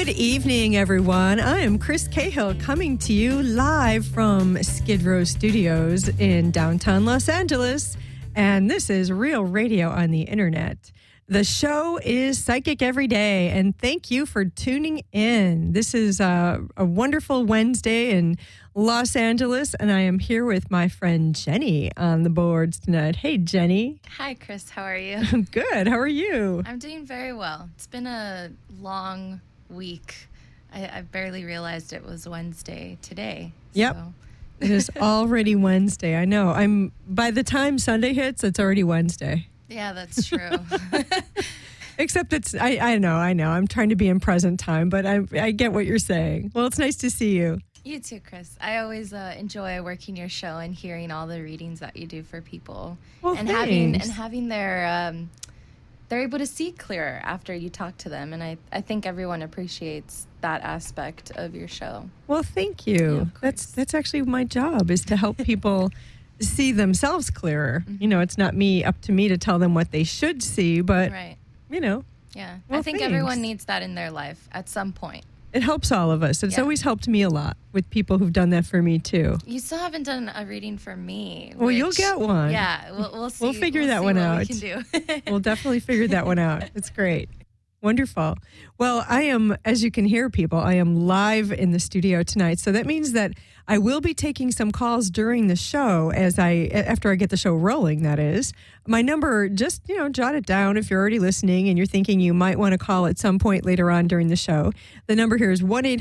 Good evening, everyone. I am Chris Cahill coming to you live from Skid Row Studios in downtown Los Angeles. And this is Real Radio on the Internet. The show is Psychic Every Day, and thank you for tuning in. This is a wonderful Wednesday in Los Angeles, and I am here with my friend Jenny on the boards tonight. Hey, Jenny. Hi, Chris. How are you? Good. How are you? I'm doing very well. It's been a long week. I barely realized it was Wednesday today. Yep. So. It is already Wednesday. I know. By the time Sunday hits, it's already Wednesday. Yeah, that's true. Except I know. I'm trying to be in present time, but I get what you're saying. Well, it's nice to see you. You too, Chris. I always enjoy working your show and hearing all the readings that you do for people. Well, and thanks. having their they're able to see clearer after you talk to them. And I think everyone appreciates that aspect of your show. Well, thank you. Yeah, that's actually my job, is to help people see themselves clearer. Mm-hmm. You know, it's not up to me to tell them what they should see, but, Right. you know. Yeah. Well, I think thanks. everyone needs that in their life at some point. It helps all of us. It's Yeah. always helped me a lot with people who've done that for me, too. You still haven't done a reading for me. Well, you'll which- get one. Yeah, we'll see. We'll figure that see one what out. We can do. We'll definitely figure that one out. It's great. Wonderful. Well, I am, as you can hear, people, I am live in the studio tonight. So that means that I will be taking some calls during the show after I get the show rolling, that is. My number, just, jot it down if you're already listening and you're thinking you might want to call at some point later on during the show. The number here is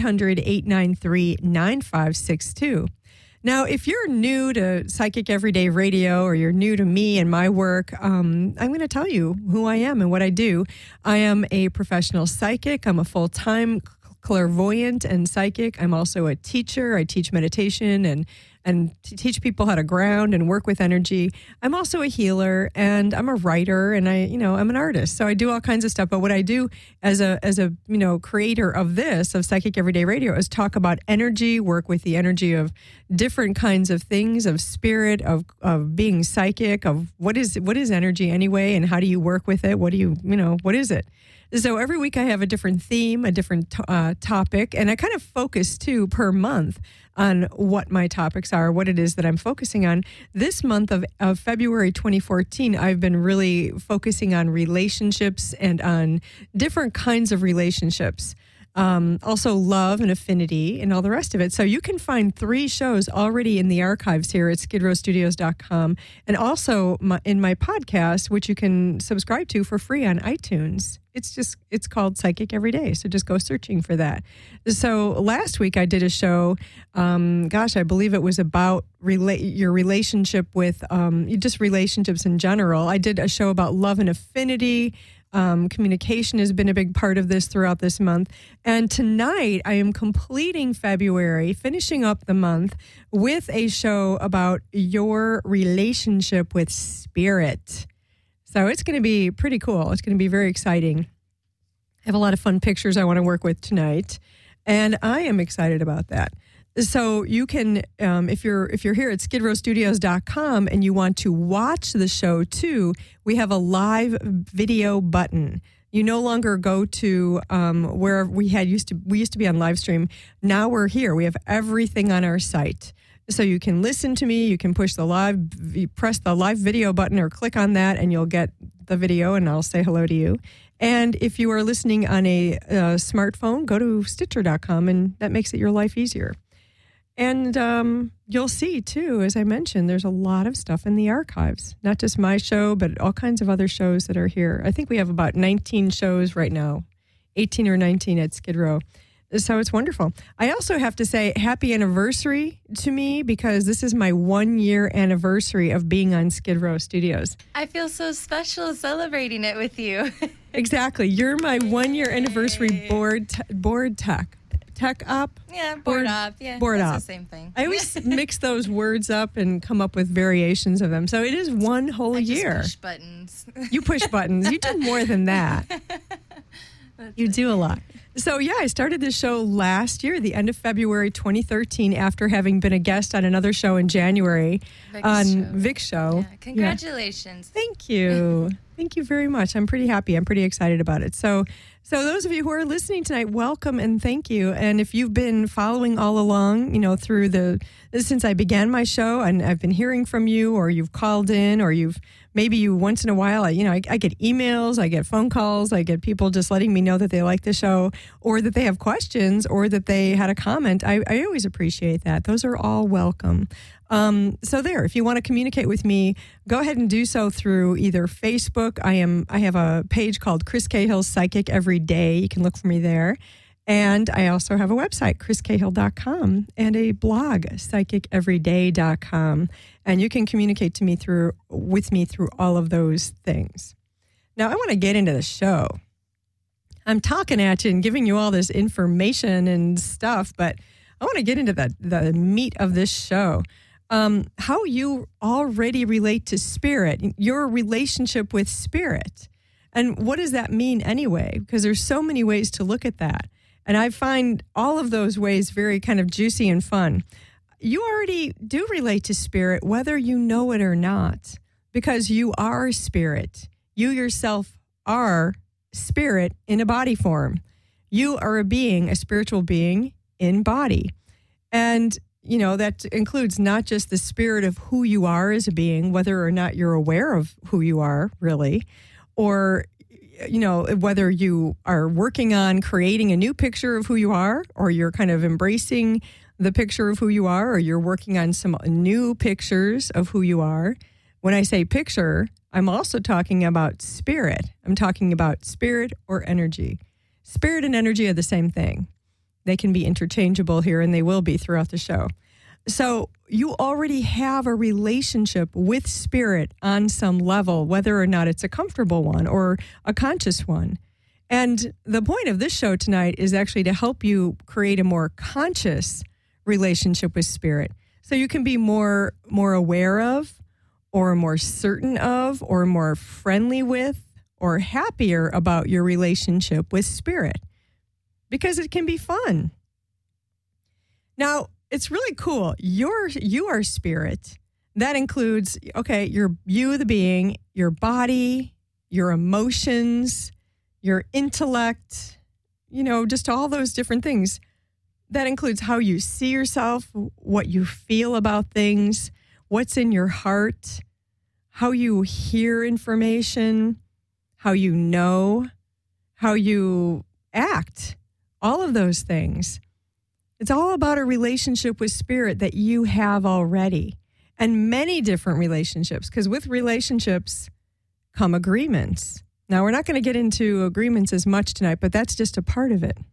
1-800-893-9562. Now, if you're new to Psychic Everyday Radio, or you're new to me and my work, I'm going to tell you who I am and what I do. I am a professional psychic. I'm a full-time clairvoyant and psychic. I'm also a teacher. I teach meditation and teach people how to ground and work with energy. I'm also a healer, and I'm a writer, and I'm an artist. So I do all kinds of stuff. But what I do as a creator of Psychic Everyday Radio, is talk about energy, work with the energy of different kinds of things, of spirit, of being psychic, of what is energy anyway, and how do you work with it? What is it? So every week I have a different theme, a different topic, and I kind of focus, too, per month on what my topics are, what it is that I'm focusing on. This month of February 2014, I've been really focusing on relationships and on different kinds of relationships. Also love and affinity and all the rest of it. So you can find 3 shows already in the archives here at skidrowstudios.com, and also in my podcast, which you can subscribe to for free on iTunes. It's called Psychic Every Day. So just go searching for that. So last week I did a show, I believe it was about your relationship with, just relationships in general. I did a show about love and affinity. Communication has been a big part of this throughout this month. And tonight I am completing February, finishing up the month with a show about your relationship with spirit. So it's going to be pretty cool. It's going to be very exciting. I have a lot of fun pictures I want to work with tonight, and I am excited about that. So you can, if you're here at skidrowstudios.com and you want to watch the show too, we have a live video button. You no longer go to where we used to be on live stream. Now we're here. We have everything on our site. So you can listen to me, you can press the live video button or click on that, and you'll get the video, and I'll say hello to you. And if you are listening on a smartphone, go to Stitcher.com, and that makes it your life easier. And you'll see, too, as I mentioned, there's a lot of stuff in the archives. Not just my show, but all kinds of other shows that are here. I think we have about 19 shows right now, 18 or 19 at Skid Row. So it's wonderful. I also have to say happy anniversary to me, because this is my 1-year anniversary of being on Skid Row Studios. I feel so special celebrating it with you. Exactly. You're my 1-year anniversary board tech up. Yeah, board up. Yeah, board that's up. the same thing. I always mix those words up and come up with variations of them. So it is one whole year. Push buttons. You push buttons. You do more than that. You do a lot. So, yeah, I started this show last year, the end of February 2013, after having been a guest on another show in January, Vic's show. Yeah, congratulations. Yeah. Thank you. Thank you very much. I'm pretty happy. I'm pretty excited about it. So those of you who are listening tonight, welcome and thank you. And if you've been following all along, through since I began my show, and I've been hearing from you, or you've called in, or maybe you once in a while, I get emails, I get phone calls, I get people just letting me know that they like the show, or that they have questions, or that they had a comment. I always appreciate that. Those are all welcome. So if you want to communicate with me, go ahead and do so through either Facebook. I have a page called Chris Cahill's Psychic Every Day. You can look for me there. And I also have a website, chriscahill.com, and a blog, psychiceveryday.com. And you can communicate with me through all of those things. Now, I want to get into the show. I'm talking at you and giving you all this information and stuff, but I want to get into the meat of this show. How you already relate to spirit, your relationship with spirit. And what does that mean anyway? Because there's so many ways to look at that. And I find all of those ways very kind of juicy and fun. You already do relate to spirit, whether you know it or not, because you are spirit. You yourself are spirit in a body form. You are a being, a spiritual being in body. And that includes not just the spirit of who you are as a being, whether or not you're aware of who you are, really, or, whether you are working on creating a new picture of who you are, or you're kind of embracing the picture of who you are, or you're working on some new pictures of who you are. When I say picture, I'm also talking about spirit. I'm talking about spirit or energy. Spirit and energy are the same thing. They can be interchangeable here, and they will be throughout the show. So you already have a relationship with spirit on some level, whether or not it's a comfortable one or a conscious one. And the point of this show tonight is actually to help you create a more conscious relationship with spirit, so you can be more aware of, or more certain of, or more friendly with, or happier about your relationship with spirit. Because it can be fun. Now, it's really cool. You are spirit. That includes, you, the being, your body, your emotions, your intellect, just all those different things. That includes how you see yourself, what you feel about things, what's in your heart, how you hear information, how you know, how you act. All of those things. It's all about a relationship with spirit that you have already, and many different relationships, because with relationships come agreements. Now, we're not going to get into agreements as much tonight, but that's just a part of it.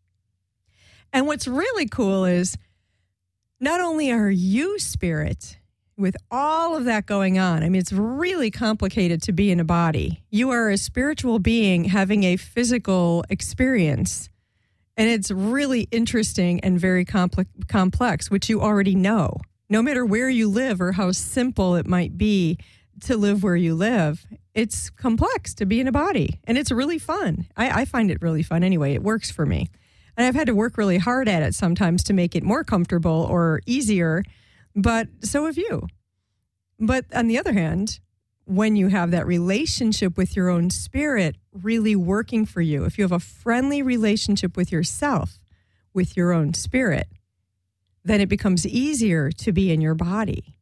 And what's really cool is not only are you spirit with all of that going on, it's really complicated to be in a body. You are a spiritual being having a physical experience. And it's really interesting and very complex, which you already know. No matter where you live or how simple it might be to live where you live, it's complex to be in a body. And it's really fun. I find it really fun anyway. It works for me. And I've had to work really hard at it sometimes to make it more comfortable or easier, but so have you. But on the other hand, when you have that relationship with your own spirit really working for you, if you have a friendly relationship with yourself, with your own spirit, then it becomes easier to be in your body.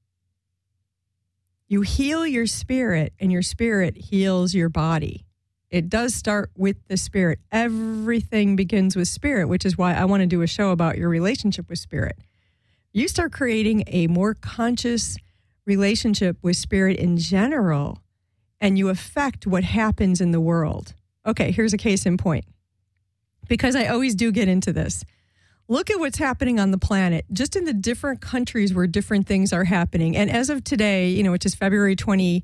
You heal your spirit, and your spirit heals your body. It does start with the spirit. Everything begins with spirit, which is why I want to do a show about your relationship with spirit. You start creating a more conscious relationship with spirit in general, and you affect what happens in the world. Okay, here's a case in point. Because I always do get into this. Look at what's happening on the planet, just in the different countries where different things are happening. And as of today, which is February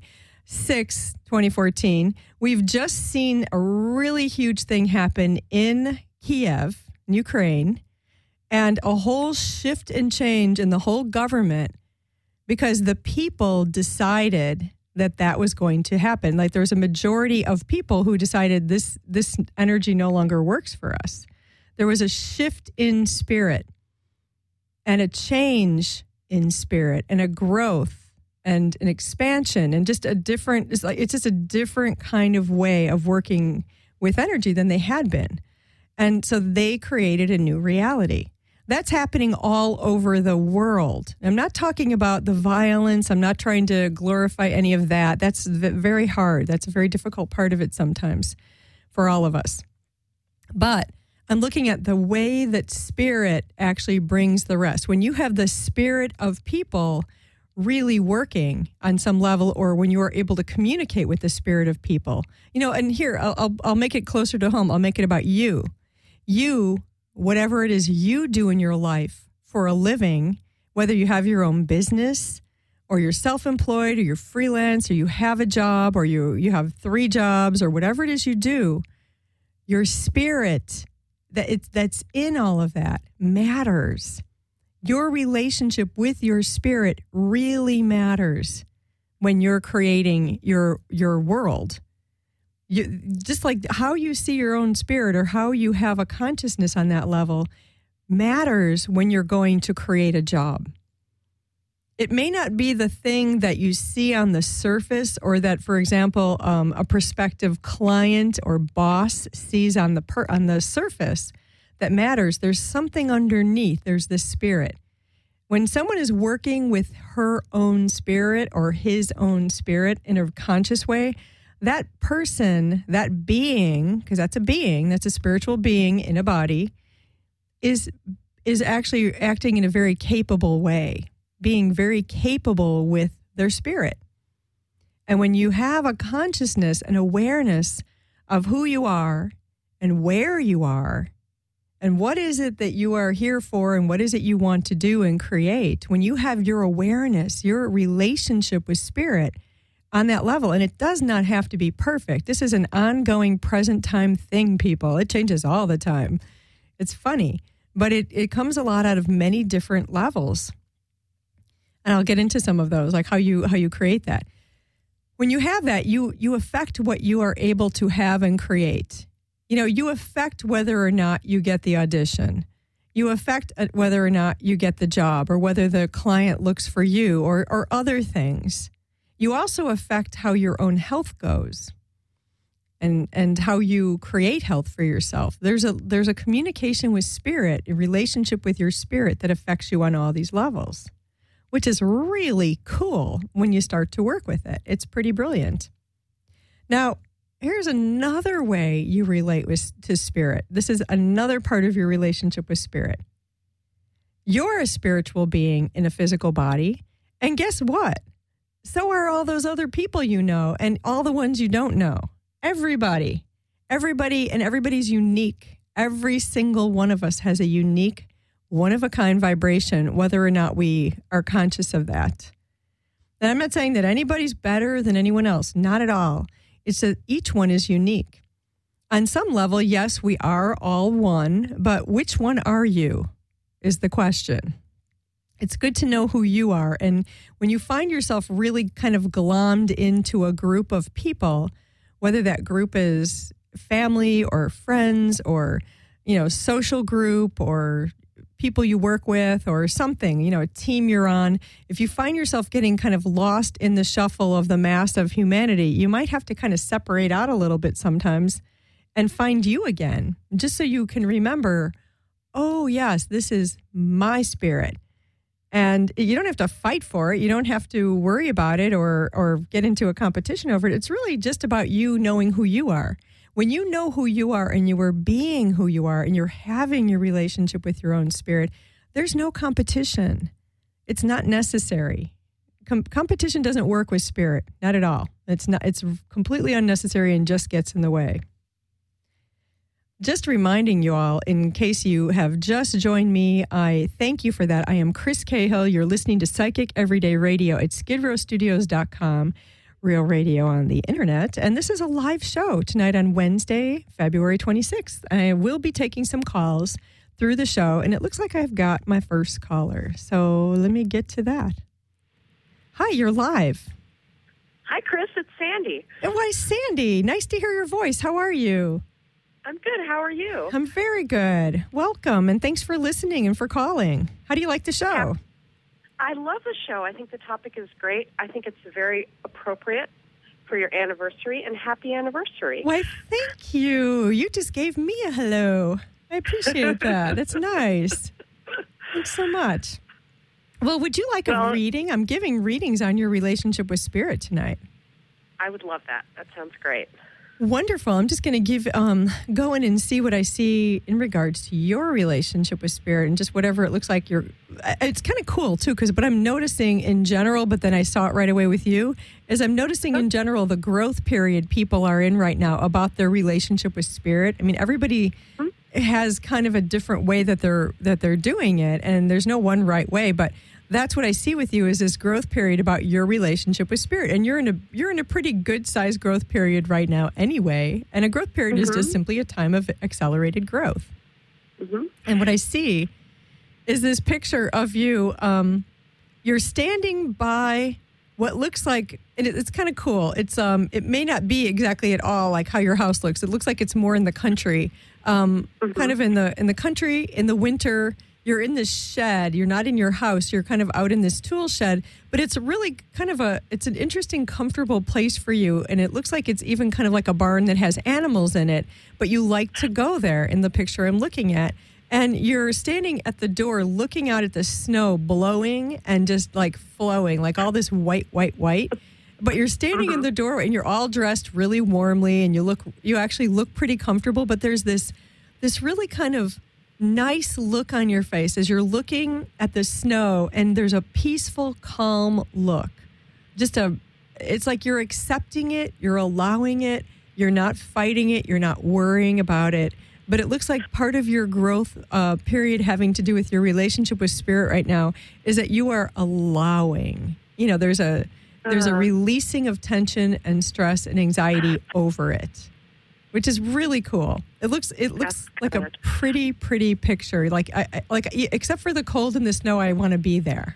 26, 2014, we've just seen a really huge thing happen in Kiev, Ukraine, and a whole shift and change in the whole government, because the people decided that was going to happen. Like, there was a majority of people who decided this energy no longer works for us. There was a shift in spirit and a change in spirit and a growth and an expansion and just it's just a different kind of way of working with energy than they had been. And so they created a new reality. That's happening all over the world. I'm not talking about the violence. I'm not trying to glorify any of that. That's very hard. That's a very difficult part of it sometimes for all of us. But I'm looking at the way that spirit actually brings the rest. When you have the spirit of people really working on some level, or when you are able to communicate with the spirit of people, and here, I'll make it closer to home. I'll make it about you. You, whatever it is you do in your life for a living, whether you have your own business or you're self-employed or you're freelance or you have a job or you have 3 jobs or whatever it is you do, your spirit that's in all of that matters. Your relationship with your spirit really matters when you're creating your world. Just like how you see your own spirit or how you have a consciousness on that level matters when you're going to create a job. It may not be the thing that you see on the surface or that, for example, a prospective client or boss sees on the surface that matters. There's something underneath. There's the spirit. When someone is working with her own spirit or his own spirit in a conscious way, that person, that being, because that's a being, that's a spiritual being in a body, is actually acting in a very capable way, being very capable with their spirit. And when you have a consciousness and awareness of who you are and where you are and what is it that you are here for and what is it you want to do and create, when you have your awareness, your relationship with spirit on that level, and it does not have to be perfect. This is an ongoing present time thing, people. It changes all the time. It's funny, but it comes a lot out of many different levels. And I'll get into some of those, like how you create that. When you have that, you affect what you are able to have and create. You affect whether or not you get the audition. You affect whether or not you get the job or whether the client looks for you or other things. You also affect how your own health goes and how you create health for yourself. There's a communication with spirit, a relationship with your spirit that affects you on all these levels, which is really cool when you start to work with it. It's pretty brilliant. Now, here's another way you relate to spirit. This is another part of your relationship with spirit. You're a spiritual being in a physical body, and guess what? So are all those other people you know and all the ones you don't know. Everybody, and everybody's unique. Every single one of us has a unique, one-of-a-kind vibration, whether or not we are conscious of that. And I'm not saying that anybody's better than anyone else. Not at all. It's that each one is unique. On some level, yes, we are all one, but which one are you is the question. It's good to know who you are. And when you find yourself really kind of glommed into a group of people, whether that group is family or friends or, social group or people you work with or something, a team you're on, if you find yourself getting kind of lost in the shuffle of the mass of humanity, you might have to kind of separate out a little bit sometimes and find you again, just so you can remember, oh, yes, this is my spirit. And you don't have to fight for it. You don't have to worry about it or get into a competition over it. It's really just about you knowing who you are. When you know who you are and you are being who you are and you're having your relationship with your own spirit, there's no competition. It's not necessary. Competition doesn't work with spirit, not at all. It's completely unnecessary and just gets in the way. Just reminding you all, in case you have just joined me, I thank you for that. I am Chris Cahill. You're listening to Psychic Everyday Radio at skidrowstudios.com, real radio on the internet. And this is a live show tonight on Wednesday, February 26th. I will be taking some calls through the show, and it looks like I've got my first caller. So let me get to that. Hi, you're live. Hi, Chris. It's Sandy. Why, Sandy, nice to hear your voice. How are you? I'm good. How are you? I'm very good. Welcome, and thanks for listening and for calling. How do you like the show? I love the show. I think the topic is great. I think it's very appropriate for your anniversary, and happy anniversary. Why, thank you. You just gave me a hello. I appreciate that. That's nice. Thanks so much. Well, would you like a reading? I'm giving readings on your relationship with spirit tonight. I would love that. That sounds great. Wonderful. I'm just going to go in and see what I see in regards to your relationship with spirit and just whatever it looks like. It's kind of cool, too, because what I'm noticing in general, but then I saw it right away with you, is I'm noticing in general the growth period people are in right now about their relationship with spirit. I mean, everybody has kind of a different way that they're doing it, and there's no one right way, but that's what I see with you is this growth period about your relationship with spirit. And you're in a pretty good sized growth period right now anyway. And a growth period is just simply a time of accelerated growth. And what I see is this picture of you. You're standing by what looks like, and it's kind of cool. It's it may not be exactly at all like how your house looks. It looks like it's more in the country, kind of in the country in the winter. You're in this shed. You're not in your house. You're kind of out in this tool shed, but it's really kind of it's an interesting, comfortable place for you. And it looks like it's even kind of like a barn that has animals in it, but you like to go there in the picture I'm looking at. And you're standing at the door looking out at the snow blowing and just like flowing, like all this white. But you're standing in the doorway and you're all dressed really warmly and you actually look pretty comfortable. But there's this really kind of nice look on your face as you're looking at the snow, and there's a peaceful, calm look. It's like you're accepting it, you're allowing it, you're not fighting it, you're not worrying about it. But it looks like part of your growth period having to do with your relationship with spirit right now is that you are allowing. You know, there's a releasing of tension and stress and anxiety over it, which is really cool. It looks like a pretty picture. Like except for the cold and the snow, I want to be there.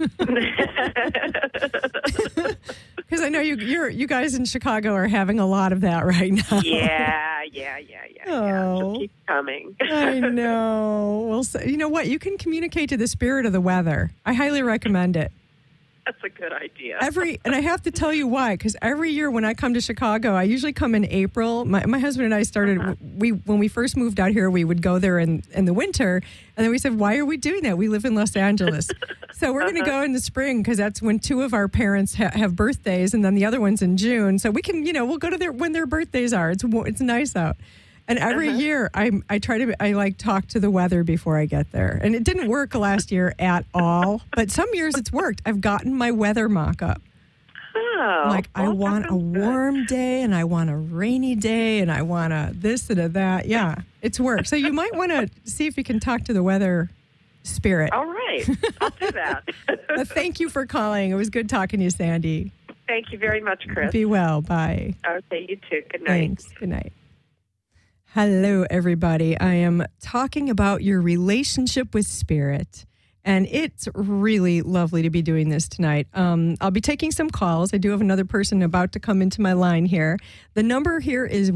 Because I know you guys in Chicago are having a lot of that right now. Yeah. Oh, Just keep coming. I know. Well, so, you know what? You can communicate to the spirit of the weather. I highly recommend it. That's a good idea. And I have to tell you why, because every year when I come to Chicago, I usually come in April. My husband and I started, when we first moved out here, we would go there in the winter. And then we said, why are we doing that? We live in Los Angeles. So we're going to go in the spring because that's when two of our parents have birthdays and then the other one's in June. So we can, we'll go to when their birthdays are. It's nice out. And every year I talk to the weather before I get there. And it didn't work last year at all. But some years it's worked. I've gotten my weather mock-up. Oh, I want a warm day and I want a rainy day and I want a this and a that. Yeah, it's worked. So you might want to see if you can talk to the weather spirit. All right. I'll do that. Thank you for calling. It was good talking to you, Sandy. Thank you very much, Chris. Be well. Bye. Okay, you too. Good night. Thanks. Good night. Hello, everybody. I am talking about your relationship with spirit, and it's really lovely to be doing this tonight. I'll be taking some calls. I do have another person about to come into my line here. The number here is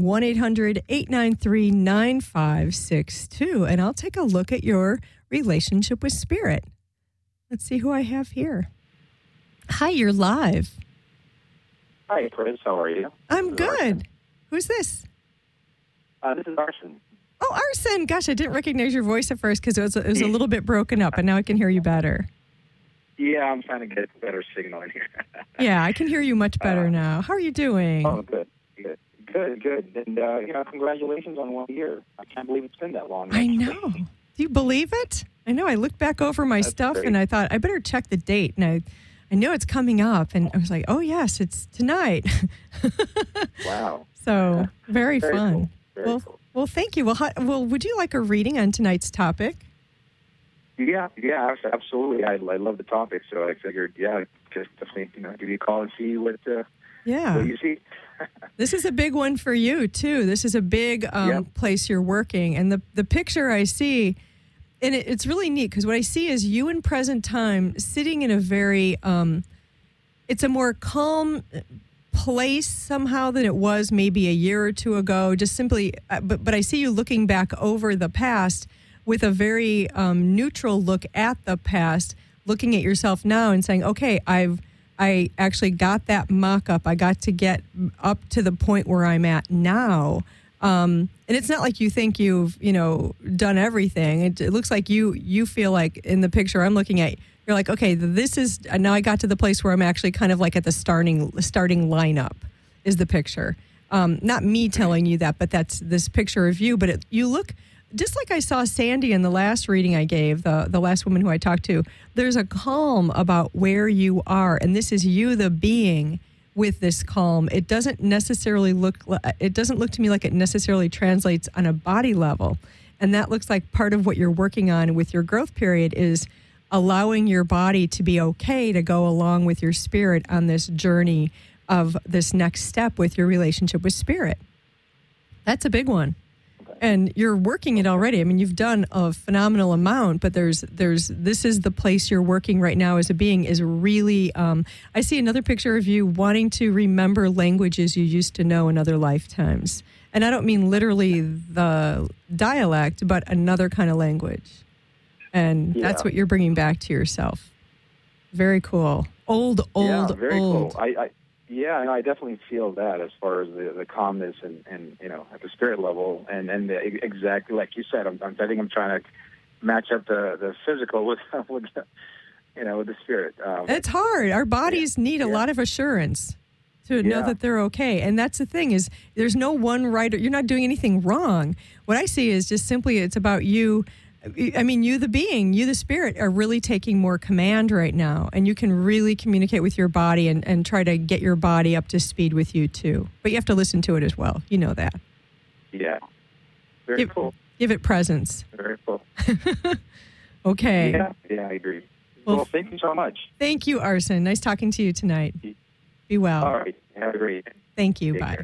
1-800-893-9562, and I'll take a look at your relationship with spirit. Let's see who I have here. Hi, you're live. Hi, Chris. How are you? I'm good. Who's this? This is Arson. Oh, Arson. Gosh, I didn't recognize your voice at first because it was a little bit broken up, and now I can hear you better. Yeah, I'm trying to get better signal in here. Yeah, I can hear you much better now. How are you doing? Oh, good. And, congratulations on 1 year. I can't believe it's been that long. I know. Do you believe it? I know. I looked back over my stuff, great. and I thought, I better check the date. And I know it's coming up, and I was like, oh, yes, it's tonight. Wow. So, very fun. Cool. Very cool. Well, thank you. Well, would you like a reading on tonight's topic? Yeah, absolutely. I love the topic, so I figured, just definitely, give you a call and see what you see. This is a big one for you, too. This is a big place you're working. And the picture I see, and it's really neat, because what I see is you in present time sitting in a very, it's a more calm place somehow than it was maybe a year or two ago, just simply, but I see you looking back over the past with a very neutral look at the past, looking at yourself now and saying, okay, I actually got that mock-up. I got to get up to the point where I'm at now. And it's not like you think you've, done everything. It looks like you feel like in the picture I'm looking at, you're like, okay, this is, now I got to the place where I'm actually kind of like at the starting lineup is the picture. Not me telling you that, but that's this picture of you. But you look just like I saw Sandy in the last reading I gave, the last woman who I talked to. There's a calm about where you are, and this is you, the being, with this calm. It doesn't necessarily look to me like it necessarily translates on a body level. And that looks like part of what you're working on with your growth period is allowing your body to be okay to go along with your spirit on this journey of this next step with your relationship with spirit. That's a big one. And you're working it already. I mean, you've done a phenomenal amount, but this is the place you're working right now as a being is really, I see another picture of you wanting to remember languages you used to know in other lifetimes. And I don't mean literally the dialect, but another kind of language. And that's what you're bringing back to yourself. Very cool. Old. Very cool. I definitely feel that as far as the calmness and at the spirit level and exactly like you said. I think I'm trying to match up the physical with the spirit. It's hard. Our bodies need a lot of assurance to know that they're okay. And that's the thing is there's no one right. You're not doing anything wrong. What I see is just simply it's about you. I mean, you, the being, you, the spirit, are really taking more command right now. And you can really communicate with your body and try to get your body up to speed with you, too. But you have to listen to it as well. You know that. Yeah. Very cool. Give it presence. Very cool. Okay. Yeah, I agree. Well, thank you so much. Thank you, Arson. Nice talking to you tonight. Be well. All right. Have a great day. Thank you. Take Bye. care.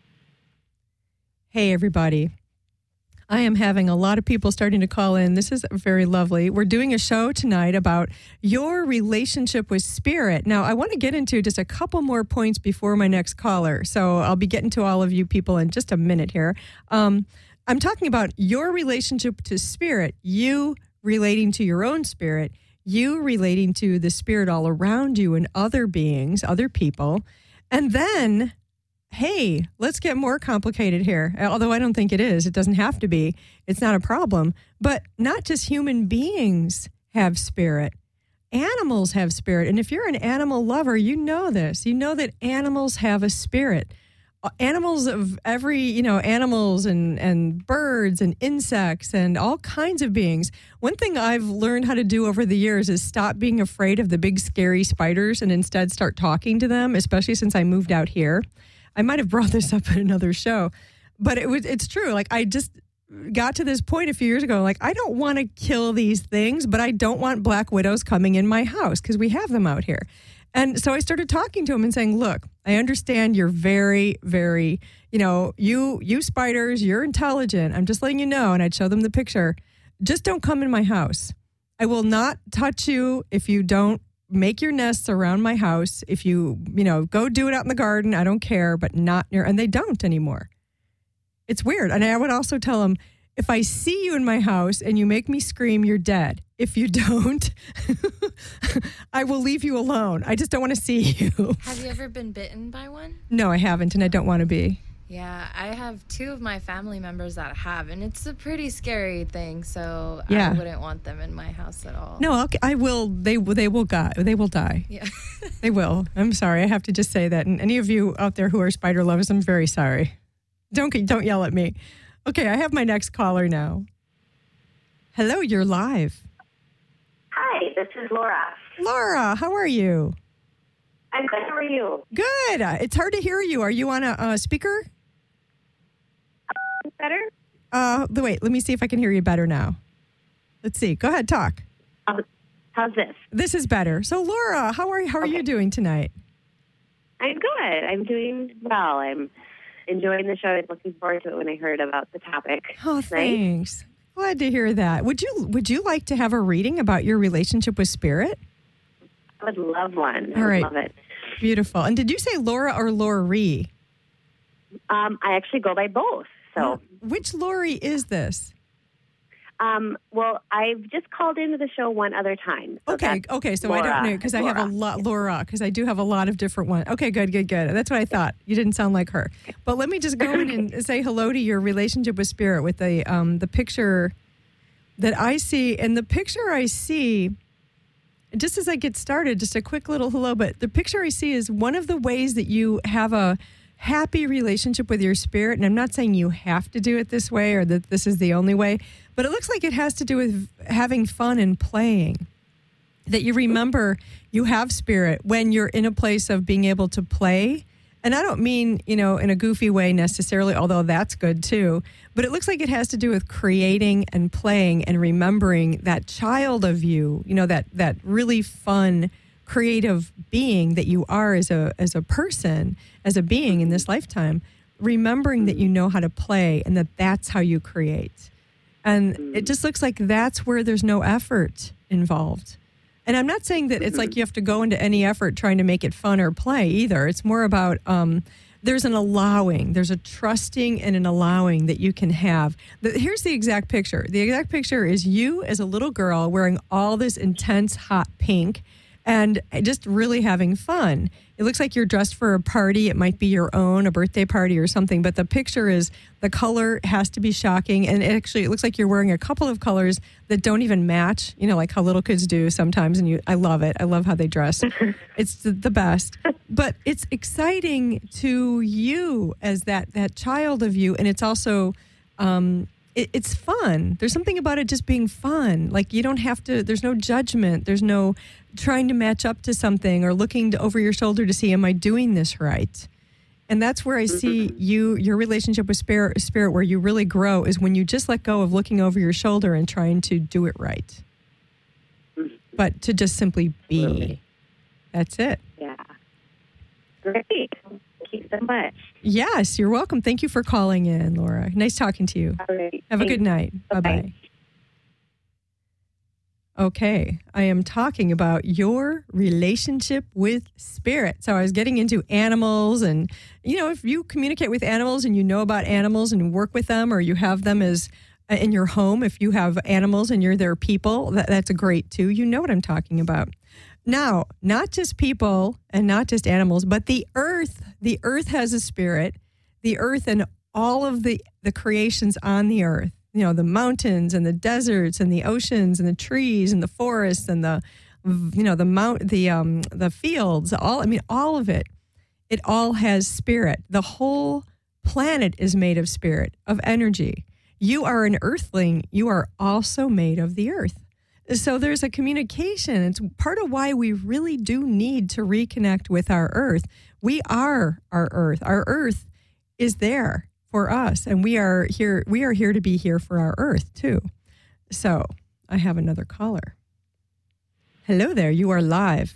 Hey, everybody. I am having a lot of people starting to call in. This is very lovely. We're doing a show tonight about your relationship with spirit. Now, I want to get into just a couple more points before my next caller. So I'll be getting to all of you people in just a minute here. I'm talking about your relationship to spirit, you relating to your own spirit, you relating to the spirit all around you and other beings, other people. And then, hey, let's get more complicated here. Although I don't think it is. It doesn't have to be. It's not a problem. But not just human beings have spirit. Animals have spirit. And if you're an animal lover, you know this. You know that animals have a spirit. Animals of every, animals and birds and insects and all kinds of beings. One thing I've learned how to do over the years is stop being afraid of the big scary spiders and instead start talking to them, especially since I moved out here. I might have brought this up in another show, but it's true. Like, I just got to this point a few years ago, like, I don't want to kill these things, but I don't want black widows coming in my house because we have them out here. And so I started talking to him and saying, look, I understand you're very, very, you spiders, you're intelligent. I'm just letting you know. And I'd show them the picture. Just don't come in my house. I will not touch you if you don't make your nests around my house. If you, go do it out in the garden, I don't care, but not near. And they don't anymore. It's weird. And I would also tell them, if I see you in my house and you make me scream, you're dead. If you don't, I will leave you alone. I just don't want to see you. Have you ever been bitten by one? No, I haven't, and I don't want to be. Yeah, I have 2 of my family members that have, and it's a pretty scary thing, so Yeah. I wouldn't want them in my house at all. No, I will. They will die. They will die. Yeah. They will. I'm sorry. I have to just say that. And any of you out there who are spider lovers, I'm very sorry. Don't yell at me. Okay, I have my next caller now. Hello, you're live. Hi, this is Laura. Laura, how are you? I'm good. How are you? Good. It's hard to hear you. Are you on a speaker? Better? Wait, let me see if I can hear you better now. Let's see. Go ahead, talk. How's this? This is better. So, Laura, how are you doing tonight? I'm good. I'm doing well. I'm enjoying the show. I was looking forward to it when I heard about the topic. Oh, thanks. Glad to hear that. Would you like to have a reading about your relationship with spirit? I would love one. All right. I would love it. Beautiful. And did you say Laura or Lori? I actually go by both. So, which Lori is this? Well, I've just called into the show one other time. So Okay. So Laura. I don't know because I have a lot, Laura, because I do have a lot of different ones. Okay, good. That's what I thought. You didn't sound like her. But let me just go in and say hello to your relationship with spirit with the picture that I see. And the picture I see, just as I get started, just a quick little hello, but the picture I see is one of the ways that you have a happy relationship with your spirit. And I'm not saying you have to do it this way or that this is the only way, but it looks like it has to do with having fun and playing. That you remember you have spirit when you're in a place of being able to play. And I don't mean, in a goofy way necessarily, although that's good too. But it looks like it has to do with creating and playing and remembering that child of you, that really fun, creative being that you are as a person, as a being in this lifetime, remembering that you know how to play and that's how you create. And it just looks like that's where there's no effort involved. And I'm not saying that it's like you have to go into any effort trying to make it fun or play either. It's more about there's an allowing, there's a trusting and an allowing that you can have. Here's the exact picture. The exact picture is you as a little girl wearing all this intense hot pink and just really having fun. It looks like you're dressed for a party. It might be your own, a birthday party or something, but the picture is the color has to be shocking. And it looks like you're wearing a couple of colors that don't even match, like how little kids do sometimes. And I love it. I love how they dress. It's the best. But it's exciting to you as that child of you. And it's also... It's fun. There's something about it just being fun. Like you don't have to, there's no judgment. There's no trying to match up to something or looking over your shoulder to see, am I doing this right? And that's where I see your relationship with spirit where you really grow is when you just let go of looking over your shoulder and trying to do it right. But to just simply be. Really? That's it. Yeah. Great. Thank you so much. Yes, you're welcome. Thank you for calling in, Laura. Nice talking to you. All right. Have a good night. Bye-bye. Okay, I am talking about your relationship with spirit. So I was getting into animals and, if you communicate with animals and you know about animals and work with them or you have them as in your home, if you have animals and you're their people, that's great too. You know what I'm talking about. Now, not just people and not just animals, but the earth. The earth has a spirit. The earth and all of the creations on the earth, the mountains and the deserts and the oceans and the trees and the forests and the fields, all of it. It all has spirit. The whole planet is made of spirit, of energy. You are an earthling. You are also made of the earth. So there's a communication. It's part of why we really do need to reconnect with our earth. We are our earth. Our earth is there for us, and we are here to be here for our earth too. So I have another caller. Hello there. You are live.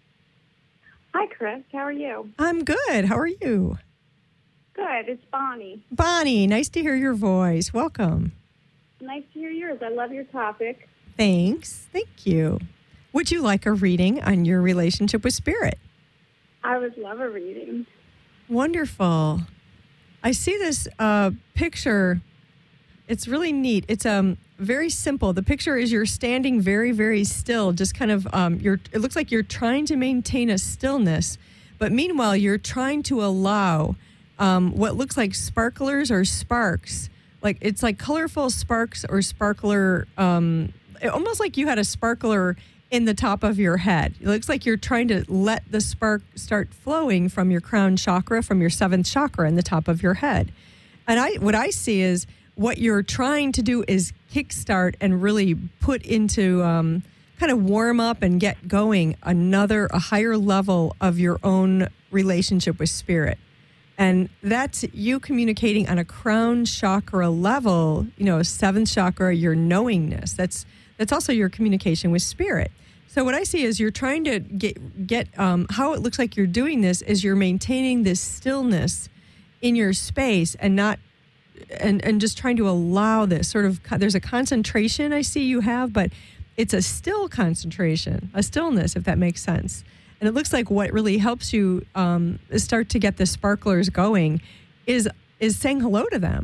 Hi, Chris. How are you? I'm good. How are you? Good. It's Bonnie. Bonnie, nice to hear your voice. Welcome. Nice to hear yours. I love your topic. Thanks. Thank you. Would you like a reading on your relationship with spirit? I would love a reading. Wonderful. I see this picture. It's really neat. It's very simple. The picture is you're standing very, very still, just kind of, it looks like you're trying to maintain a stillness, but meanwhile, you're trying to allow what looks like sparklers or sparks. It's like colorful sparks or sparkler, almost like you had a sparkler in the top of your head. It looks like you're trying to let the spark start flowing from your crown chakra, from your seventh chakra in the top of your head. And what I see is what you're trying to do is kickstart and really put into kind of warm up and get going a higher level of your own relationship with spirit. And that's you communicating on a crown chakra level, seventh chakra, your knowingness. That's also your communication with spirit. So what I see is you're trying to get how it looks like you're doing this is you're maintaining this stillness in your space and not and just trying to allow this sort of, there's a concentration I see you have, but it's a still concentration, a stillness, if that makes sense. And it looks like what really helps you start to get the sparklers going is saying hello to them.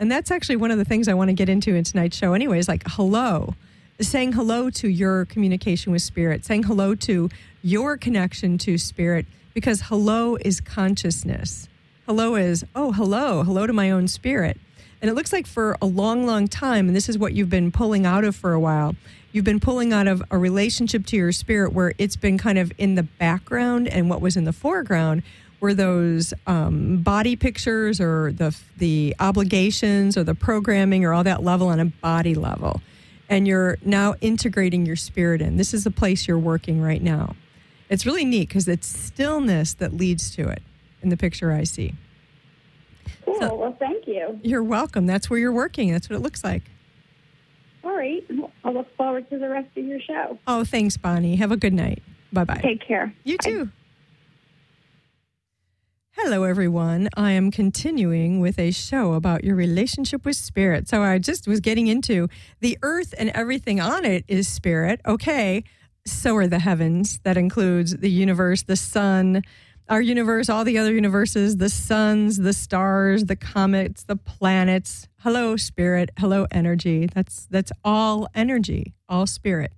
And that's actually one of the things I want to get into in tonight's show anyways, like hello. Saying hello to your communication with spirit, saying hello to your connection to spirit, because hello is consciousness. Hello is, hello to my own spirit. And it looks like for a long, long time, and this is what you've been pulling out of for a while, you've been pulling out of a relationship to your spirit where it's been kind of in the background, and what was in the foreground were those body pictures or the obligations or the programming or all that level on a body level. And you're now integrating your spirit in. This is the place you're working right now. It's really neat because it's stillness that leads to it in the picture I see. Cool. So, well, thank you. You're welcome. That's where you're working. That's what it looks like. All right. I'll look forward to the rest of your show. Oh, thanks, Bonnie. Have a good night. Bye-bye. Take care. You too. Hello, everyone. I am continuing with a show about your relationship with spirit. So I just was getting into the earth and everything on it is spirit. Okay, so are the heavens. That includes the universe, the sun, our universe, all the other universes, the suns, the stars, the comets, the planets. Hello, spirit. Hello, energy. That's all energy, all spirit.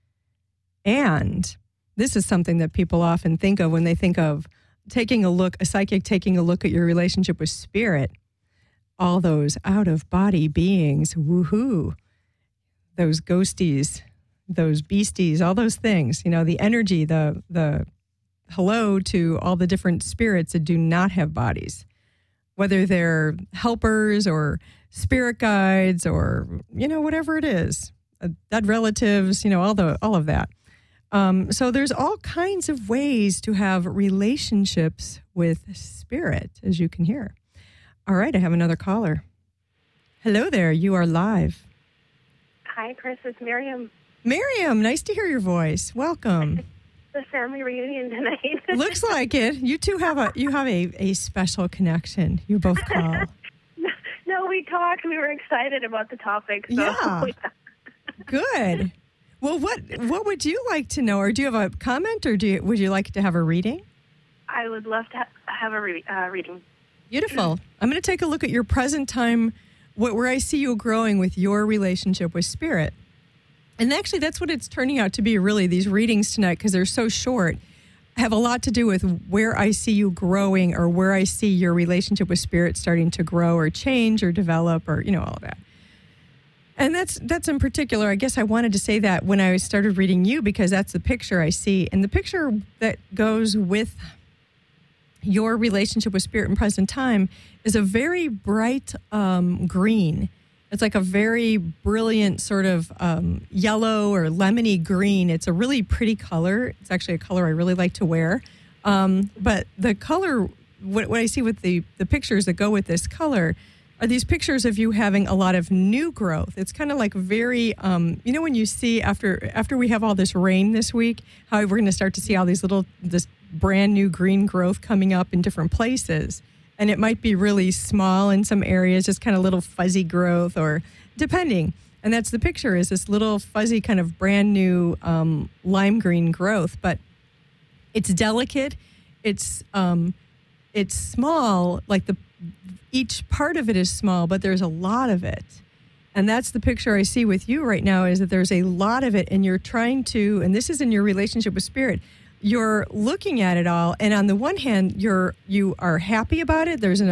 And this is something that people often think of when they think of a psychic taking a look at your relationship with spirit. All those out-of-body beings, woohoo, those ghosties, those beasties, all those things, the energy, the hello to all the different spirits that do not have bodies, whether they're helpers or spirit guides or, whatever it is, dead relatives, all of that. So there's all kinds of ways to have relationships with spirit, as you can hear. All right, I have another caller. Hello there, you are live. Hi, Chris. It's Miriam. Miriam, nice to hear your voice. Welcome. The family reunion tonight. Looks like it. You two have a special connection. You both call. No, we talked. We were excited about the topic. So. Yeah. Good. Well, what would you like to know? Or do you have a comment, or would you like to have a reading? I would love to have a reading. Beautiful. I'm going to take a look at your present time, where I see you growing with your relationship with spirit. And actually, that's what it's turning out to be, really, these readings tonight, because they're so short, have a lot to do with where I see you growing, or where I see your relationship with spirit starting to grow or change or develop, or, all of that. And that's in particular, I guess I wanted to say that when I started reading you, because that's the picture I see. And the picture that goes with your relationship with spirit in present time is a very bright green. It's like a very brilliant sort of yellow or lemony green. It's a really pretty color. It's actually a color I really like to wear. But the color, what I see with the pictures that go with this color are these pictures of you having a lot of new growth. It's kind of like very, when you see after we have all this rain this week, how we're going to start to see all this brand new green growth coming up in different places. And it might be really small in some areas, just kind of little fuzzy growth, or depending. And that's the picture, is this little fuzzy kind of brand new lime green growth. But it's delicate. It's small, like each part of it is small, but there's a lot of it. And that's the picture I see with you right now, is that there's a lot of it, and you're trying to, and this is in your relationship with spirit, you're looking at it all, and on the one hand, you are happy about it. There's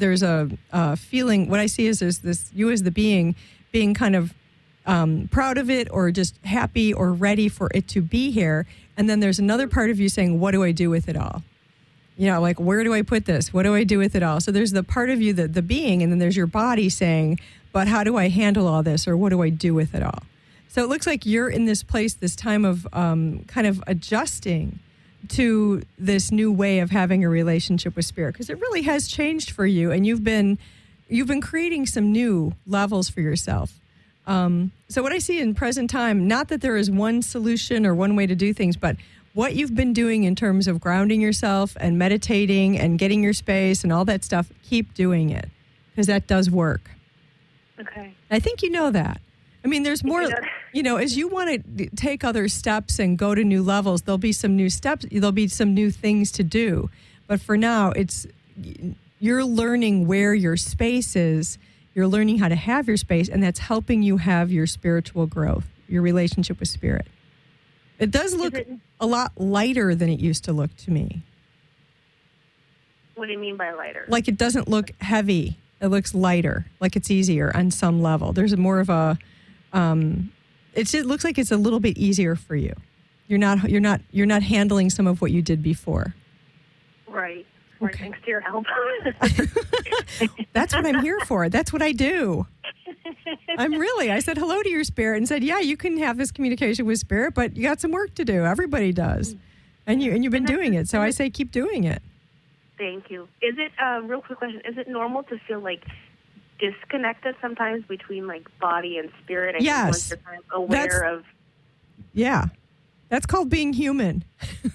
a feeling. What I see is there's this, you as the being kind of proud of it, or just happy or ready for it to be here. And then there's another part of you saying, what do I do with it all? Like, where do I put this? What do I do with it all? So there's the part of you, the being, and then there's your body saying, but how do I handle all this, or what do I do with it all? So it looks like you're in this place, this time of kind of adjusting to this new way of having a relationship with spirit, because it really has changed for you, and you've been creating some new levels for yourself. So what I see in present time, not that there is one solution or one way to do things, but what you've been doing in terms of grounding yourself and meditating and getting your space and all that stuff, keep doing it, because that does work. Okay. I think you know that. I mean, there's more, as you want to take other steps and go to new levels, there'll be some new steps, there'll be some new things to do. But for now, you're learning where your space is You're learning how to have your space, and that's helping you have your spiritual growth, your relationship with spirit. It does look a lot lighter than it used to look to me. What do you mean by lighter? Like it doesn't look heavy. It looks lighter, like it's easier on some level. There's more of a, it looks like it's a little bit easier for you. You're not handling some of what you did before. Right. Okay. Thanks to your help. That's what I'm here for. That's what I do. I said hello to your spirit and said, yeah, you can have this communication with spirit, but you got some work to do. Everybody does. And you've been doing it. So I say keep doing it. Thank you. Is it, real quick question, is it normal to feel like disconnected sometimes between like body and spirit? Yes. Once you're kind of aware of... Yeah. That's called being human.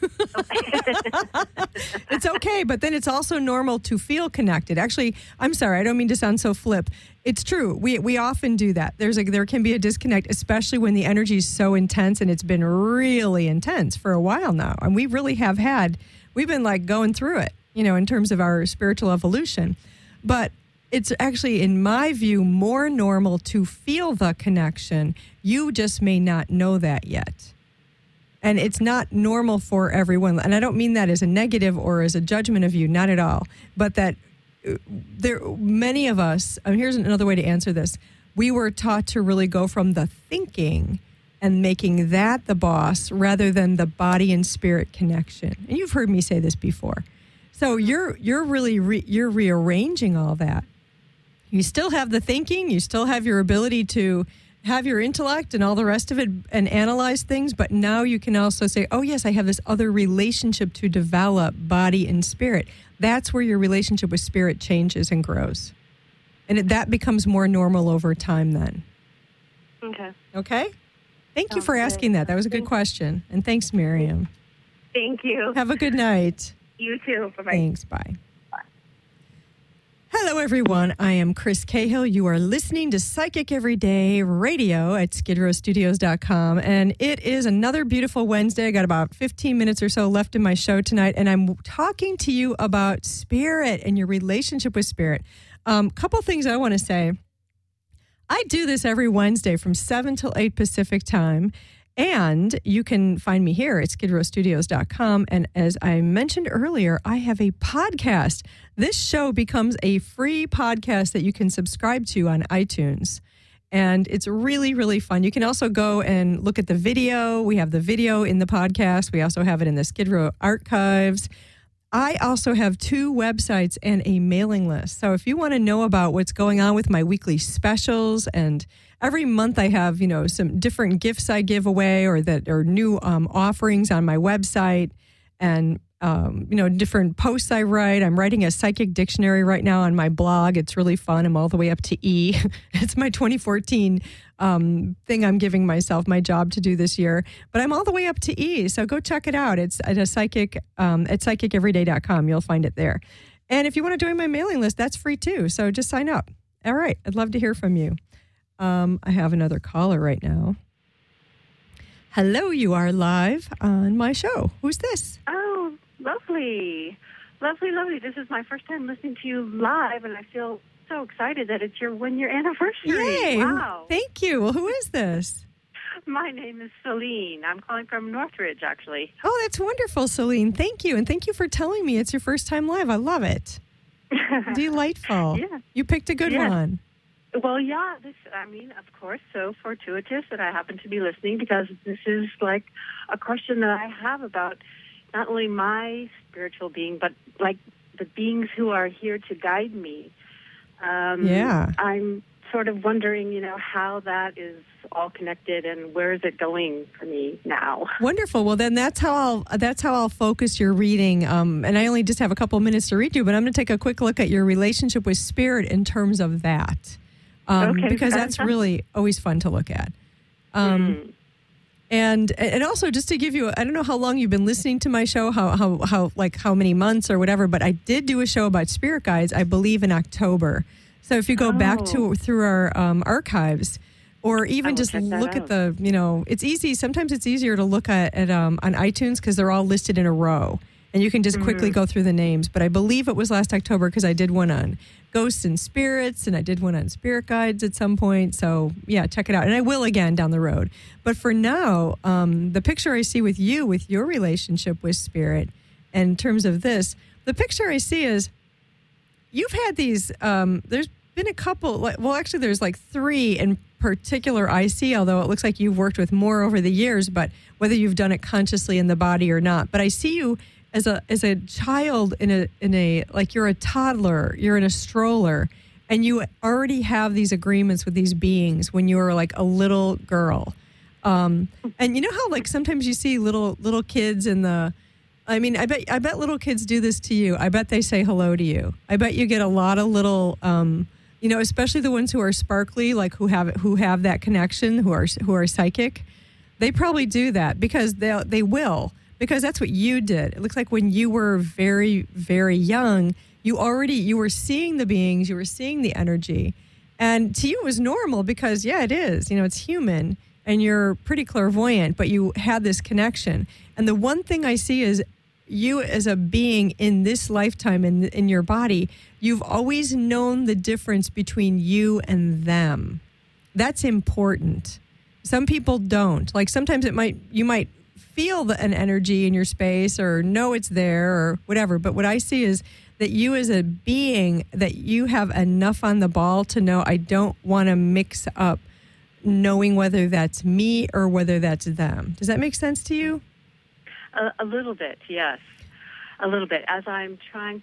It's okay, but then it's also normal to feel connected. Actually, I'm sorry, I don't mean to sound so flip. It's true. We often do that. There can be a disconnect, especially when the energy is so intense, and it's been really intense for a while now. And we really we've been like going through it, in terms of our spiritual evolution. But it's actually, in my view, more normal to feel the connection. You just may not know that yet. And it's not normal for everyone. And I don't mean that as a negative or as a judgment of you, not at all. But that many of us, here's another way to answer this. We were taught to really go from the thinking and making that the boss rather than the body and spirit connection. And you've heard me say this before. So you're really you're rearranging all that. You still have the thinking, you still have your ability to have your intellect and all the rest of it and analyze things, but now you can also say, oh yes, I have this other relationship to develop, body and spirit. That's where your relationship with spirit changes and grows. And that becomes more normal over time then. Okay? Thank you for asking that. That was a good question. And thanks, Miriam. Thank you. Have a good night. You too. Bye-bye. Thanks. Bye. Hello, everyone. I am Chris Cahill. You are listening to Psychic Everyday Radio at skidrowstudios.com. And it is another beautiful Wednesday. I got about 15 minutes or so left in my show tonight. And I'm talking to you about spirit and your relationship with spirit. Couple things I want to say. I do this every Wednesday from 7 till 8 Pacific time. And you can find me here at skidrowstudios.com. And as I mentioned earlier, I have a podcast. This show becomes a free podcast that you can subscribe to on iTunes. And it's really, really fun. You can also go and look at the video. We have the video in the podcast. We also have it in the Skid Row archives. I also have 2 websites and a mailing list. So if you want to know about what's going on with my weekly specials, and every month I have, some different gifts I give away or new offerings on my website, and different posts I write. I'm writing a psychic dictionary right now on my blog. It's really fun. I'm all the way up to E. It's my 2014 thing I'm giving myself, my job to do this year. But I'm all the way up to E. So go check it out. It's at at psychiceveryday.com. You'll find it there. And if you want to join my mailing list, that's free too. So just sign up. All right. I'd love to hear from you. I have another caller right now. Hello, you are live on my show. Who's this? Oh, lovely. Lovely, lovely. This is my first time listening to you live, and I feel so excited that it's your 1-year anniversary. Yay. Wow. Thank you. Well, who is this? My name is Celine. I'm calling from Northridge, actually. Oh, that's wonderful, Celine. Thank you. And thank you for telling me it's your first time live. I love it. Delightful. Yeah. You picked a good one. Well, yeah, of course, so fortuitous that I happen to be listening, because this is like a question that I have about not only my spiritual being, but like the beings who are here to guide me. I'm sort of wondering, how that is all connected and where is it going for me now? Wonderful. Well, then that's how I'll focus your reading. And I only just have a couple minutes to read you, but I'm going to take a quick look at your relationship with spirit in terms of that. Because that's really always fun to look at. And also, just to give you, I don't know how long you've been listening to my show, how many months or whatever, but I did do a show about spirit guides, I believe, in October. So if you go back through our archives, or even just look at the, it's easy. Sometimes it's easier to look at on iTunes because they're all listed in a row. And you can just quickly go through the names. But I believe it was last October because I did one on ghosts and spirits, and I did one on spirit guides at some point. So, yeah, check it out. And I will again down the road. But for now, the picture I see with you, with your relationship with spirit, and in terms of this, the picture I see is you've had these, there's been a couple, well, actually, there's like 3 in particular I see, although it looks like you've worked with more over the years, but whether you've done it consciously in the body or not. But I see you as a child in a like you're a toddler, you're in a stroller, and you already have these agreements with these beings when you were like a little girl. And you know how like sometimes you see little kids in the, I mean, I bet little kids do this to you. I bet they say hello to you. I bet you get a lot of little, you know, especially the ones who are sparkly, like who have that connection, who are psychic. They probably do that because they will. Because that's what you did. It looks like when you were very, very young, you were seeing the beings, you were seeing the energy. And to you it was normal because, yeah, it is. You know, it's human and you're pretty clairvoyant, but you had this connection. And the one thing I see is you as a being in this lifetime in your body, you've always known the difference between you and them. That's important. Some people don't. Like sometimes you might feel an energy in your space or know it's there or whatever. But what I see is that you as a being, that you have enough on the ball to know I don't want to mix up knowing whether that's me or whether that's them. Does that make sense to you? A little bit, yes. A little bit. As I'm trying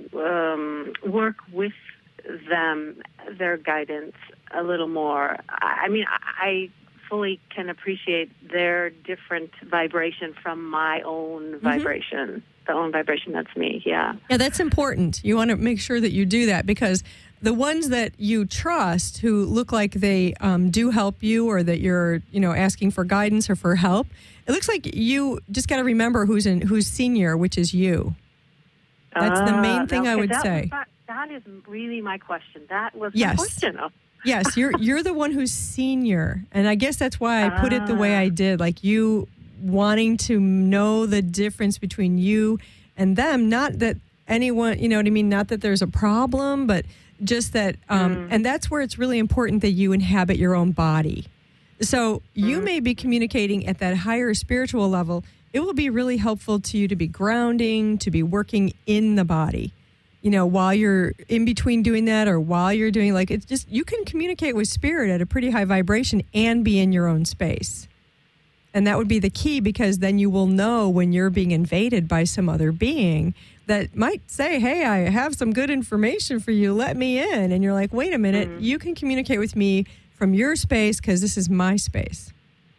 to work with them, their guidance a little more. I mean, I fully can appreciate their different vibration from my own vibration, the own vibration that's me, yeah. Yeah, that's important. You want to make sure that you do that because the ones that you trust who look like they do help you or that you're, you know, asking for guidance or for help, it looks like you just got to remember who's senior, which is you. That's the main thing I would say. That is really my question. That was my question. Yes, you're the one who's senior. And I guess that's why I put it the way I did, like you wanting to know the difference between you and them. Not that anyone, you know what I mean? Not that there's a problem, but just that, and that's where it's really important that you inhabit your own body. So you may be communicating at that higher spiritual level. It will be really helpful to you to be grounding, to be working in the body. You know, while you're in between doing that or while you're doing, like, it's just, you can communicate with spirit at a pretty high vibration and be in your own space. And that would be the key because then you will know when you're being invaded by some other being that might say, hey, I have some good information for you. Let me in. And you're like, wait a minute, you can communicate with me from your space because this is my space.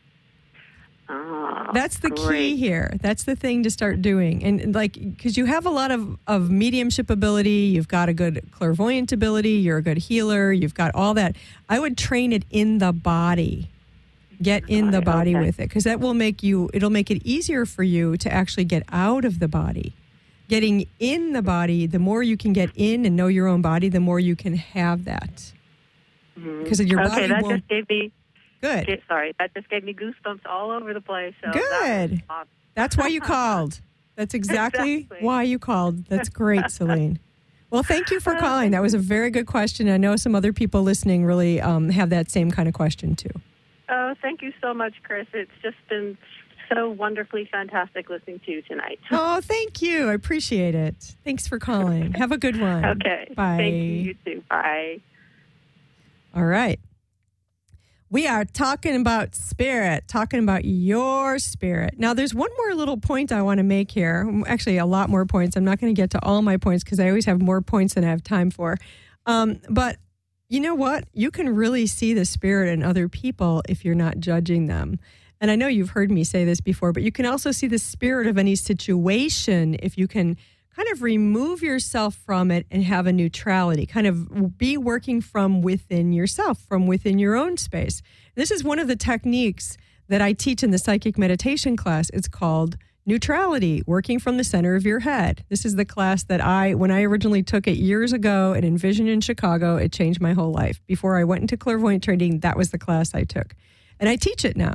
That's the key here. That's the thing to start doing. And like, because you have a lot of mediumship ability, you've got a good clairvoyant ability, you're a good healer, you've got all that. I would train it in the body. Get in the body with it because that will it'll make it easier for you to actually get out of the body. Getting in the body, the more you can get in and know your own body, the more you can have that. Because your body that won't... just gave me... Good. Sorry, that just gave me goosebumps all over the place. So good. That's why you called. That's exactly why you called. That's great, Celine. Well, thank you for calling. That was a very good question. I know some other people listening really have that same kind of question, too. Oh, thank you so much, Chris. It's just been so wonderfully fantastic listening to you tonight. Oh, thank you. I appreciate it. Thanks for calling. Have a good one. Okay. Bye. Thank you. You too. Bye. All right. We are talking about spirit, talking about your spirit. Now, there's one more little point I want to make here. Actually, a lot more points. I'm not going to get to all my points because I always have more points than I have time for. But you know what? You can really see the spirit in other people if you're not judging them. And I know you've heard me say this before, but you can also see the spirit of any situation if you can kind of remove yourself from it and have a neutrality, kind of be working from within yourself, from within your own space. This is one of the techniques that I teach in the psychic meditation class. It's called neutrality, working from the center of your head. This is the class that when I originally took it years ago at Envision in Chicago, it changed my whole life. Before I went into clairvoyant training, that was the class I took. And I teach it now.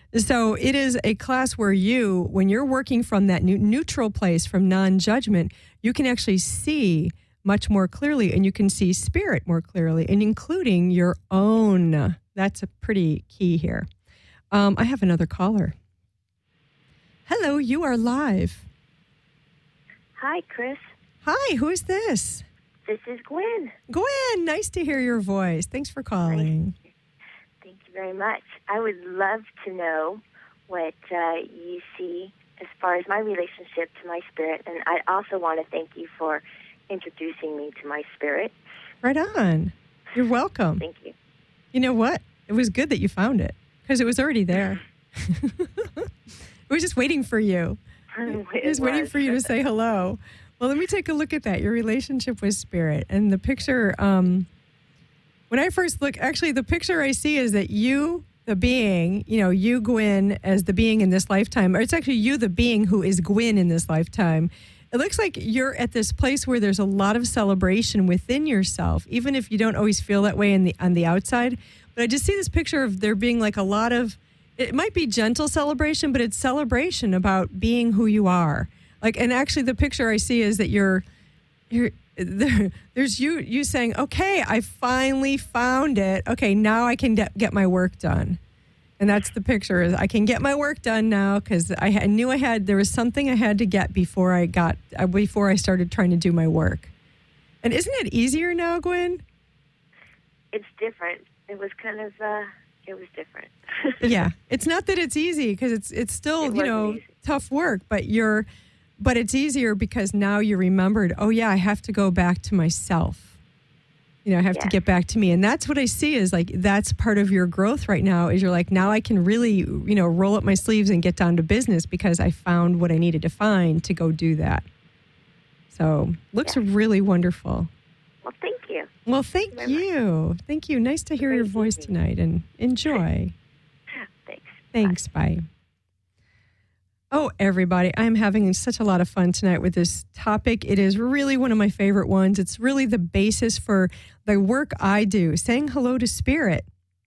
So it is a class where you, when you're working from that neutral place, from non-judgment, you can actually see much more clearly, and you can see spirit more clearly, and including your own. That's a pretty key here. I have another caller. Hello, you are live. Hi, Chris. Hi, who is this? This is Gwen. Gwen, nice to hear your voice. Thanks for calling. Thank you very much. I would love to know what you see as far as my relationship to my spirit, and I also want to thank you for introducing me to my spirit. Right on. You're welcome. Thank you. You know what? It was good that you found it because it was already there. It was just waiting for you. It was waiting for you to say hello. Well, let me take a look at that, your relationship with spirit. And the picture, when I first look, actually the picture I see is that you, the being, you, Gwen, as the being in this lifetime, or it's actually you, the being who is Gwen in this lifetime. It looks like you're at this place where there's a lot of celebration within yourself, even if you don't always feel that way on the outside. But I just see this picture of there being like a lot of, it might be gentle celebration, but it's celebration about being who you are. Like, and actually the picture I see is that there's you saying, okay, I finally found it. Okay, now I can get my work done. And that's the picture, is I can get my work done now because I knew there was something I had to get before I started trying to do my work. And isn't it easier now, Gwen? It's different. It was kind of, it was different. Yeah. It's not that it's easy because it's still, easy. Tough work, but it's easier because now you remembered, oh yeah, I have to go back to myself. I have to get back to me. And that's what I see is like, that's part of your growth right now is you're like, now I can really, roll up my sleeves and get down to business because I found what I needed to find to go do that. So looks really wonderful. Well, thank you. Well, thank you. Thank you. Nice to hear your voice tonight and enjoy. Thanks. Bye. Oh, everybody, I'm having such a lot of fun tonight with this topic. It is really one of my favorite ones. It's really the basis for the work I do, saying hello to spirit.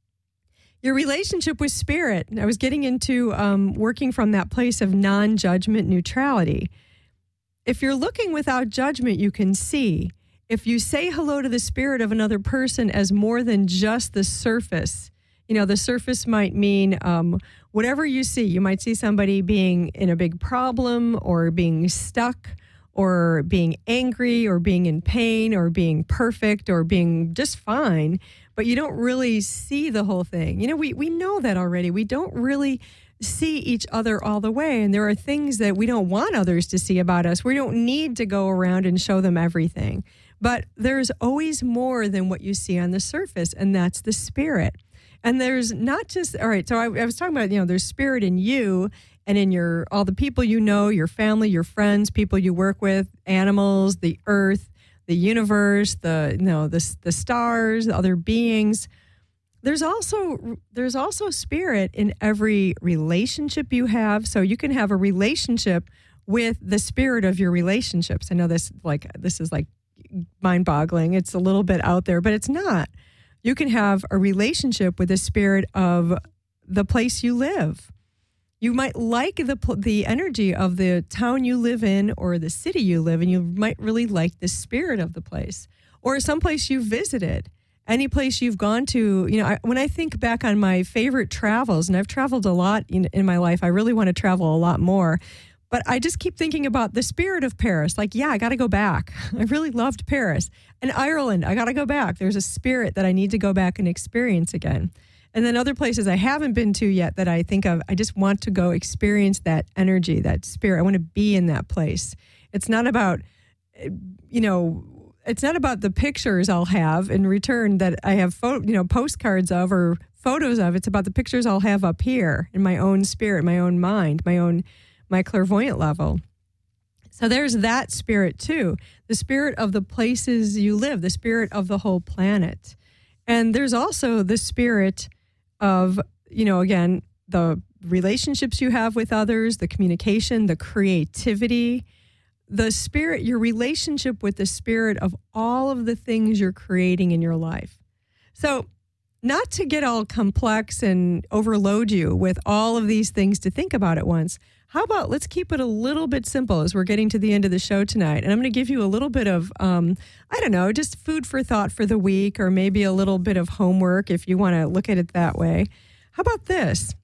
Your relationship with spirit. I was getting into working from that place of non-judgment neutrality. If you're looking without judgment, you can see. If you say hello to the spirit of another person as more than just the surface, the surface might mean whatever you see. You might see somebody being in a big problem or being stuck or being angry or being in pain or being perfect or being just fine, but you don't really see the whole thing. We know that already. We don't really see each other all the way, and there are things that we don't want others to see about us. We don't need to go around and show them everything. But there's always more than what you see on the surface, and that's the spirit. And there's not just, all right, so I was talking about, there's spirit in you and in all the people your family, your friends, people you work with, animals, the earth, the universe, the stars, the other beings. There's also spirit in every relationship you have. So you can have a relationship with the spirit of your relationships. I know this is like mind-boggling. It's a little bit out there, but it's not. You can have a relationship with the spirit of the place you live. You might like the energy of the town you live in or the city you live in. You might really like the spirit of the place or someplace you visited, any place you've gone to. When I think back on my favorite travels, and I've traveled a lot in my life, I really want to travel a lot more. But I just keep thinking about the spirit of Paris. Like, I got to go back. I really loved Paris. And Ireland, I got to go back. There's a spirit that I need to go back and experience again. And then other places I haven't been to yet that I think of, I just want to go experience that energy, that spirit. I want to be in that place. It's not about, it's not about the pictures I'll have in return that I have, postcards of or photos of. It's about the pictures I'll have up here in my own spirit, my own mind, my clairvoyant level. So there's that spirit too, the spirit of the places you live, the spirit of the whole planet. And there's also the spirit of, again, the relationships you have with others, the communication, the creativity, the spirit, your relationship with the spirit of all of the things you're creating in your life. So not to get all complex and overload you with all of these things to think about at once. How about let's keep it a little bit simple as we're getting to the end of the show tonight. And I'm going to give you a little bit of, just food for thought for the week, or maybe a little bit of homework if you want to look at it that way. How about this?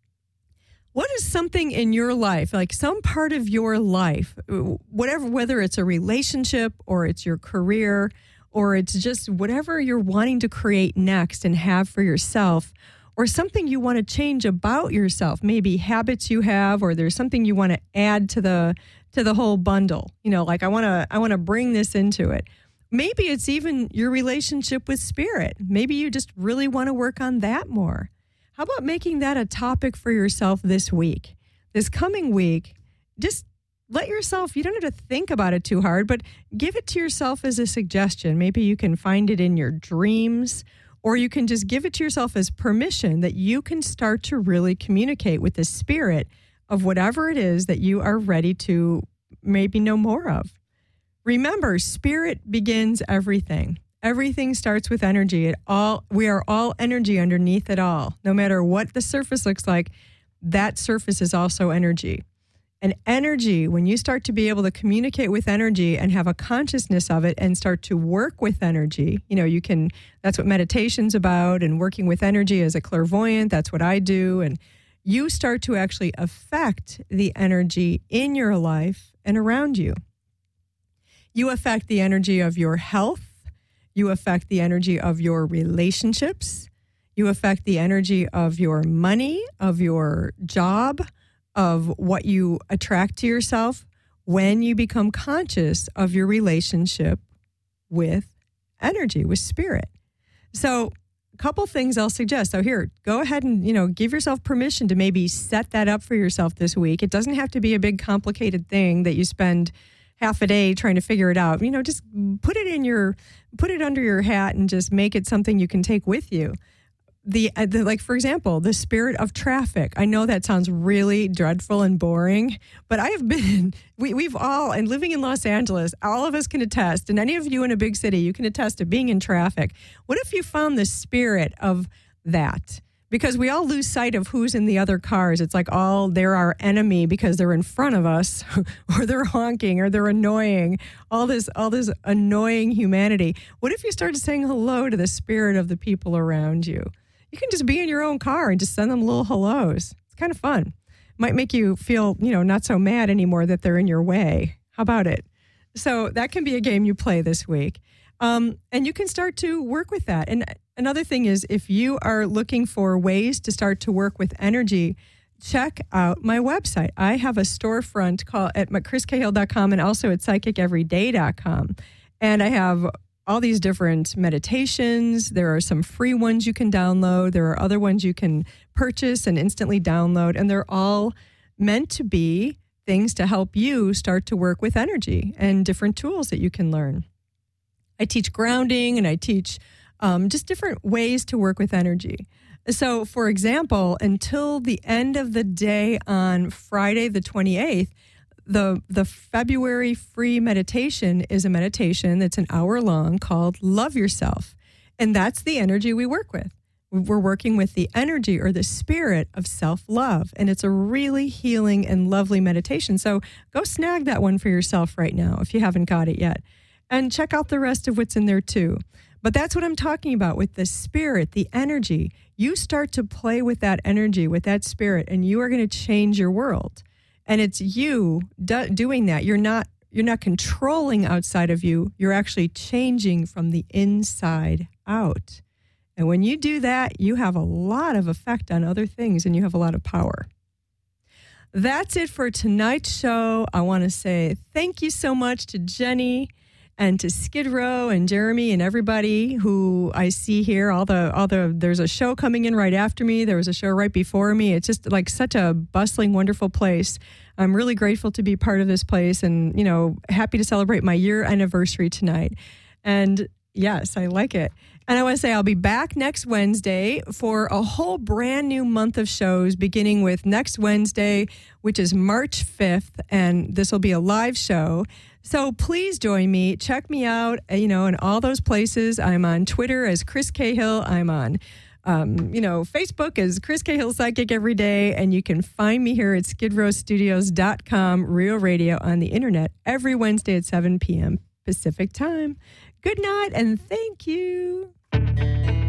What is something in your life, like some part of your life, whether it's a relationship or it's your career or it's just whatever you're wanting to create next and have for yourself, or something you want to change about yourself, maybe habits you have, or there's something you want to add to the whole bundle. Like I want to bring this into it. Maybe it's even your relationship with spirit. Maybe you just really want to work on that more. How about making that a topic for yourself this week? This coming week, just let yourself, you don't have to think about it too hard, but give it to yourself as a suggestion. Maybe you can find it in your dreams, or you can just give it to yourself as permission that you can start to really communicate with the spirit of whatever it is that you are ready to maybe know more of. Remember, spirit begins everything. Everything starts with energy. We are all energy underneath it all. No matter what the surface looks like, that surface is also energy. And energy, when you start to be able to communicate with energy and have a consciousness of it and start to work with energy, that's what meditation's about, and working with energy as a clairvoyant, that's what I do. And you start to actually affect the energy in your life and around you. You affect the energy of your health. You affect the energy of your relationships. You affect the energy of your money, of your job, of what you attract to yourself when you become conscious of your relationship with energy, with spirit. So a couple things I'll suggest. So here, go ahead and, give yourself permission to maybe set that up for yourself this week. It doesn't have to be a big complicated thing that you spend half a day trying to figure it out. Just put it under your hat and just make it something you can take with you. Like, for example, the spirit of traffic. I know that sounds really dreadful and boring, but I have been, we've all, and living in Los Angeles, all of us can attest, and any of you in a big city, you can attest to being in traffic. What if you found the spirit of that? Because we all lose sight of who's in the other cars. It's like they're our enemy because they're in front of us, or they're honking, or they're annoying. All this annoying humanity. What if you started saying hello to the spirit of the people around you? You can just be in your own car and just send them little hellos. It's kind of fun. Might make you feel, not so mad anymore that they're in your way. How about it? So that can be a game you play this week. And you can start to work with that. And another thing is, if you are looking for ways to start to work with energy, check out my website. I have a storefront called at chriscahill.com and also at psychiceveryday.com. And I have all these different meditations. There are some free ones you can download. There are other ones you can purchase and instantly download. And they're all meant to be things to help you start to work with energy and different tools that you can learn. I teach grounding, and I teach just different ways to work with energy. So, for example, until the end of the day on Friday the 28th, the February free meditation is a meditation that's an hour long called Love Yourself. And that's the energy we work with. We're working with the energy or the spirit of self-love. And it's a really healing and lovely meditation. So go snag that one for yourself right now if you haven't got it yet. And check out the rest of what's in there too. But that's what I'm talking about with the spirit, the energy. You start to play with that energy, with that spirit, and you are going to change your world. And it's you doing that. You're not controlling outside of you. You're actually changing from the inside out. And when you do that, you have a lot of effect on other things, and you have a lot of power. That's it for tonight's show. I want to say thank you so much to Jenny and to Skid Row and Jeremy and everybody who I see here. There's a show coming in right after me. There was a show right before me. It's just like such a bustling, wonderful place. I'm really grateful to be part of this place, and, happy to celebrate my year anniversary tonight. And yes, I like it. And I want to say I'll be back next Wednesday for a whole brand new month of shows, beginning with next Wednesday, which is March 5th. And this will be a live show. So please join me. Check me out, in all those places. I'm on Twitter as Chris Cahill. I'm on Facebook is Chris Cahill Psychic every day, and you can find me here at skidrowstudios.com, Real Radio on the internet every Wednesday at 7 p.m. Pacific time. Good night, and thank you.